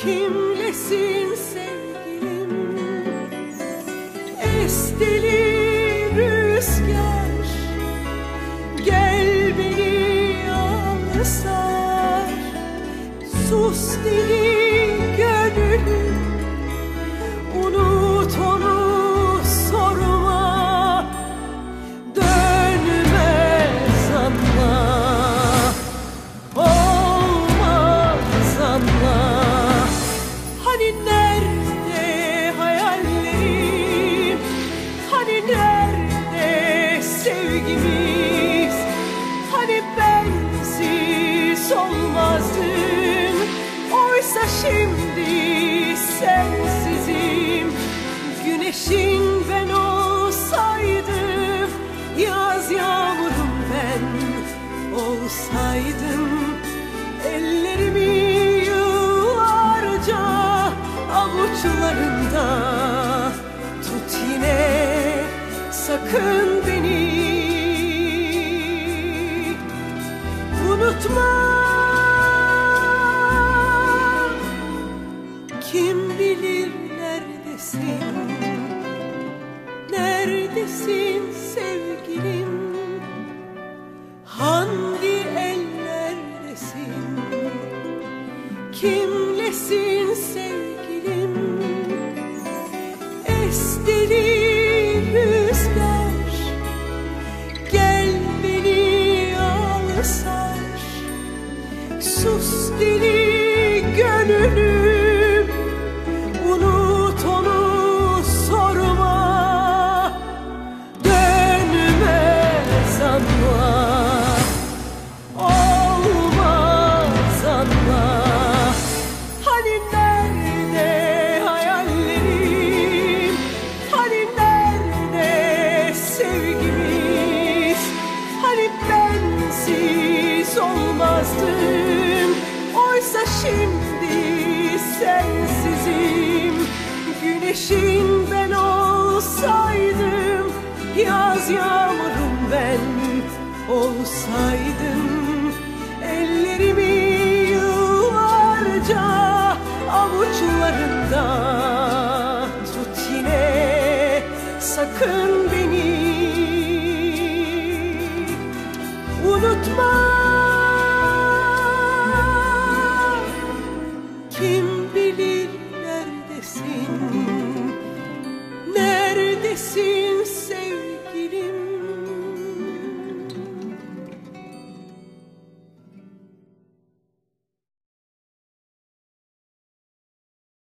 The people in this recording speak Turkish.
Kimlesin sevgilim? Esteli rüzgar, gel beni al sar. Sus deli gönlüm, unut onu sorma. Dönmez anla, olmaz anla. Hani nerede hayallerim, hani nerede sevgimiz, hani bensiz olmazdım, oysa şimdi sensizim. Güneşin ben olsaydım, yaz yağmurum ben olsaydım, ellerimi yıllarca avuçlarında tut yine, sakın beni unutma. Kim bilir neredesin, neredesin sevgilim? Hangi ellerdesin? Kimlesin sevgilim? Esteli rüzgar, gel beni al sar. Sus deli gönlüm, unut onu sorma. Dönmez anla, olmaz anla. Hani nerede hayallerim, hani nerede sevgimiz, hani bensiz olmazdım, oysa şimdi sensizim. Güneşin ben olsaydım, yaz yağmurum ben olsaydım, ellerimi yıllarca avuçlarında tut yine, sakın beni unutma. Kim bilir neredesin, neredesin